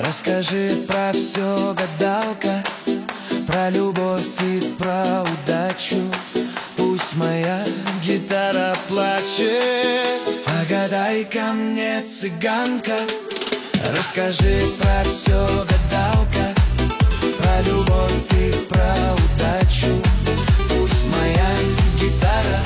Расскажи про все, гадалка, про любовь и про удачу. Пусть моя гитара плачет. Погадай-ка мне, цыганка. Расскажи про все, гадалка, про любовь и про удачу. Пусть моя гитара